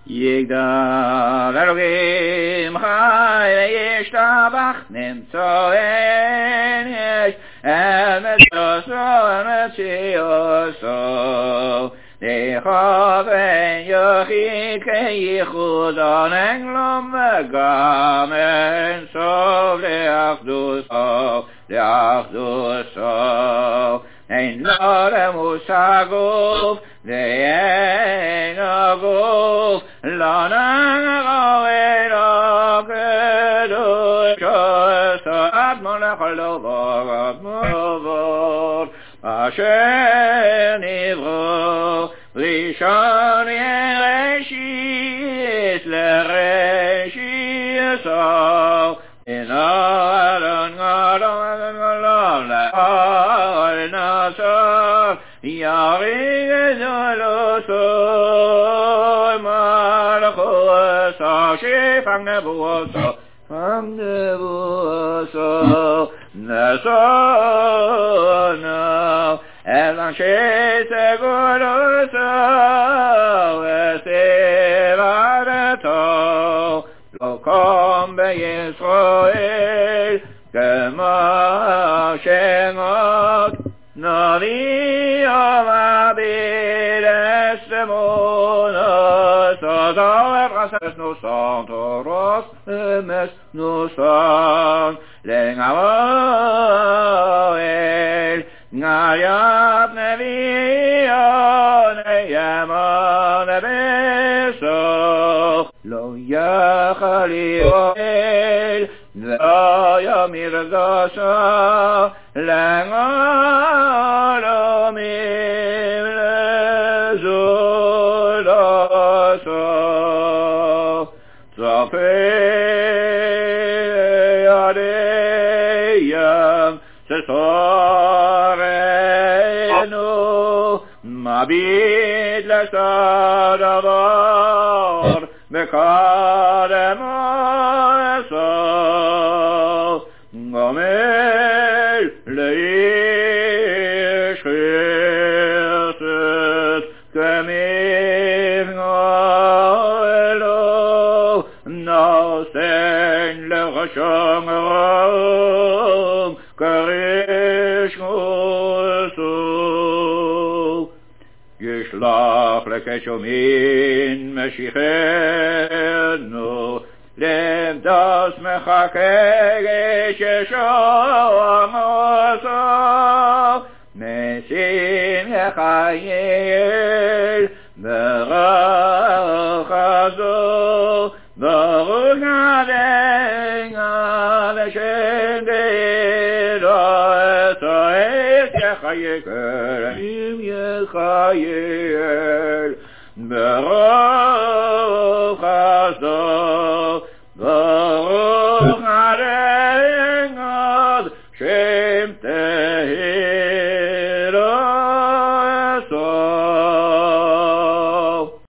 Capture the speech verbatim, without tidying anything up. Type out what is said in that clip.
יגדל אלוקים חי וישתבח נמצאן יש אל מציאוסו אל מציאוסו לכוון יחיד כייחודן אין לו וגם אין סוף לאחדוסו לאחדוסו אין לו למושג גוף ואין הגוף לא נגעו אלו קדושו אדמו לכל דבר אדמו דבר אשר נברו ראשון יראשית לראשית סוף אינו אלון גדול גדול לאל נצור ירי גדולוסו מלכוסו שפנג נבואסו פנג נבואסו נסונו אל אנשי סגולוסו וסבדתו לא קום בישראל כמו שמות נביא ומביל אסתמונו סודו אברסס נוסן תורוס אמס נוסן לנגמואל נגליית נביאון ימון בסוך לא יכל יואל ולא ימיר גסו לגולומים לזולוסו צופי ידיהם ששורנו מביט לסדבר בקדמו אסו גומל לאיש חסד כמבנו נוסן לחשום רום כריש חוסו ישלח לקשומין משיחנו למדוס מחכה ששום עמוסו משים יחייל ברוך הזו ברוך נדנga ושם גדו אסועס יחייל אם יחייל ברוך הזו ברוך נדנga שם